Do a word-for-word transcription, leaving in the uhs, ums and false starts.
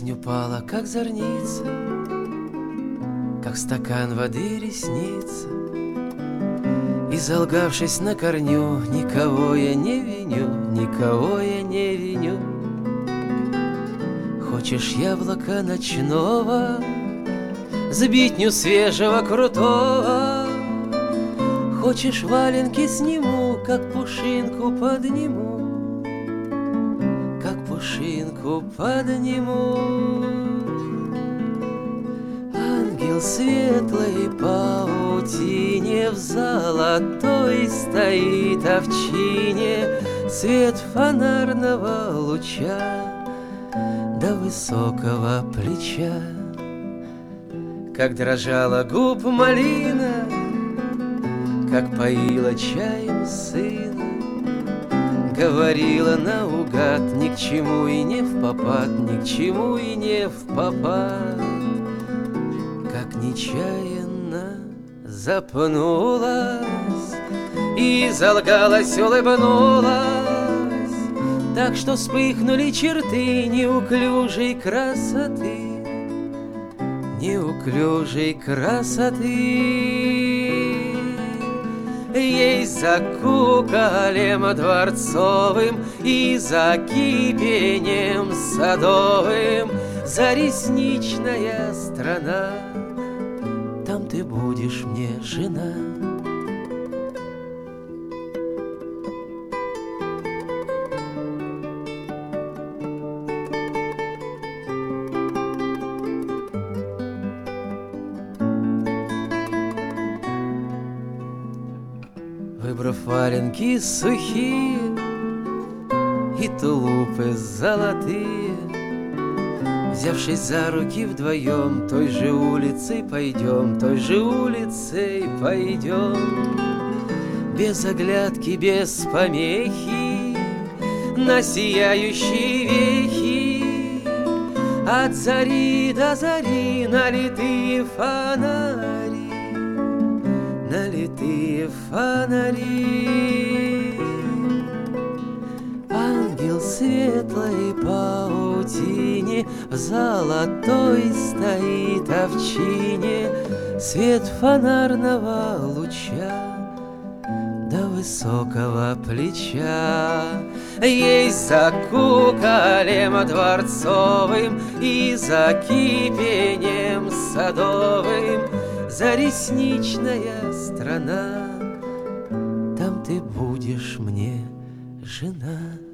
Жизнь упала, как зорница, как стакан воды ресница, и, залгавшись на корню, никого я не виню, никого я не виню. Хочешь яблока ночного, сбитню свежего крутого? Хочешь валенки сниму, как пушинку подниму, как пушинку подниму. Ангел светлой паутине в золотой стоит овчине, свет фонарного луча до высокого плеча. Как дрожала губ малина, как поила чаем сына, говорила наугад, ни к чему и не впопад, ни к чему и не впопад. Как нечаянно запнулась и залгалась, улыбнулась, так что вспыхнули черты неуклюжей красоты, неуклюжей красоты. Ей за куколем дворцовым и за кипением садовым, за ресничная страна, там ты будешь мне жена. Выбрав валенки сухие и тулупы золотые, взявшись за руки вдвоем, той же улицей пойдем, той же улицей пойдем. Без оглядки, без помехи, на сияющие вехи, от зари до зари налитые фонари, налитые фонари. Ангел светлой паутине в золотой стоит овчине, свет фонарного луча до высокого плеча. Ей за куколем дворцовым и за кипением садовым, за ресничная страна, там ты будешь мне жена.